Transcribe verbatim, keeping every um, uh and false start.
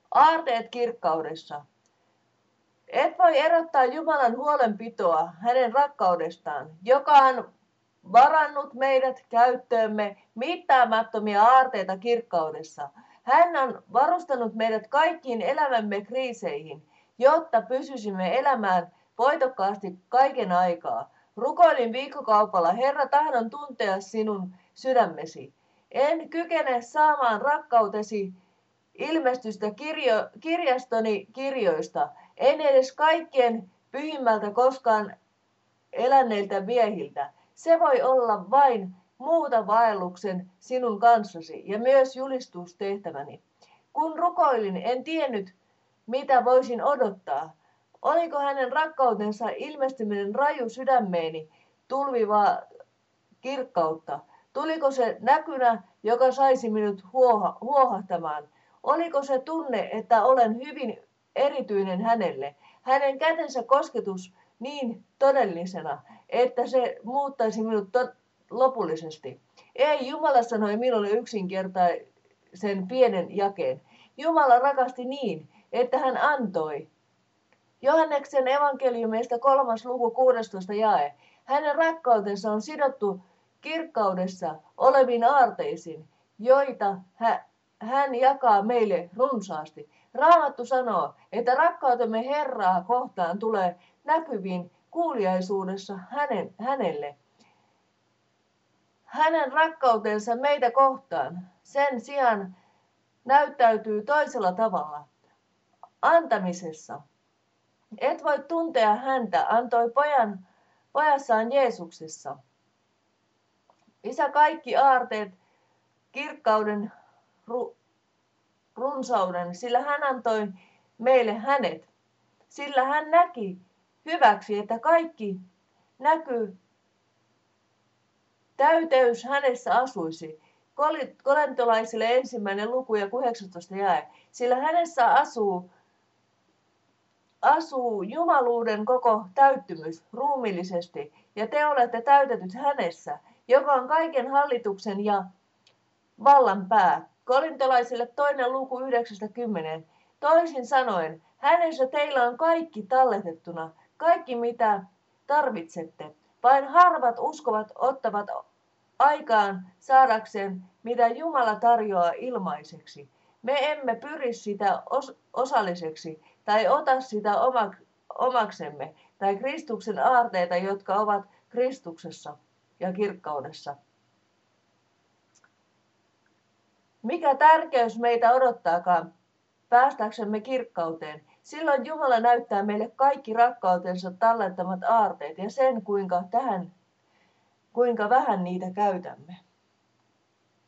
Aarteet kirkkaudessa. Et voi erottaa Jumalan huolenpitoa hänen rakkaudestaan, joka on varannut meidät käyttöömme mittaamattomia aarteita kirkkaudessa. Hän on varustanut meidät kaikkiin elämämme kriiseihin, jotta pysyisimme elämään voitokkaasti kaiken aikaa. Rukoilin viikkokaupalla, Herra, tahdon tuntea sinun sydämesi. En kykene saamaan rakkautesi ilmestystä kirjo, kirjastoni kirjoista, en edes kaikkien pyhimmältä koskaan elänneiltä miehiltä. Se voi olla vain muuta vaelluksen sinun kanssasi ja myös julistustehtäväni. Kun rukoilin, en tiennyt, mitä voisin odottaa. Oliko hänen rakkautensa ilmestyminen raju sydämeeni tulvivaa kirkkautta? Tuliko se näkynä, joka saisi minut huoha, huohahtamaan? Oliko se tunne, että olen hyvin erityinen hänelle? Hänen kätensä kosketus niin todellisena, että se muuttaisi minut to- lopullisesti. Ei, Jumala sanoi minulle yksinkertaisen pienen jakeen. Jumala rakasti niin, että hän antoi. Johanneksen evankeliumista kolmas luku kuudestoista jae. Hänen rakkautensa on sidottu kirkkaudessa oleviin aarteisiin, joita hän jakaa meille runsaasti. Raamattu sanoo, että rakkautemme Herraa kohtaan tulee näkyviin kuuliaisuudessa hänen, hänelle. Hänen rakkautensa meitä kohtaan sen sijaan näyttäytyy toisella tavalla. Antamisessa. Et voi tuntea häntä, antoi pojan, pojassaan Jeesuksessa. Isä kaikki aarteet, kirkkauden, ru, runsauden, sillä hän antoi meille hänet. Sillä hän näki hyväksi, että kaikki näkyy, täyteys hänessä asuisi. Korintolaisille ensimmäinen luku ja kahdeksastoista jae. Sillä hänessä asuu, asuu jumaluuden koko täyttymys ruumiillisesti, ja te olette täytetyt hänessä, joka on kaiken hallituksen ja vallan pää. Korintolaisille toinen luku yhdeksästä kymmeneen. Toisin sanoen, hänessä teillä on kaikki talletettuna, kaikki mitä tarvitsette. Vain harvat uskovat ottavat aikaan saadakseen, mitä Jumala tarjoaa ilmaiseksi. Me emme pyri sitä os- osalliseksi tai ota sitä omaksemme tai Kristuksen aarteita, jotka ovat Kristuksessa ja kirkkaudessa. Mikä tärkeys meitä odottaakaan päästäksemme kirkkauteen? Silloin Jumala näyttää meille kaikki rakkautensa tallentamat aarteet ja sen, kuinka, tähän, kuinka vähän niitä käytämme.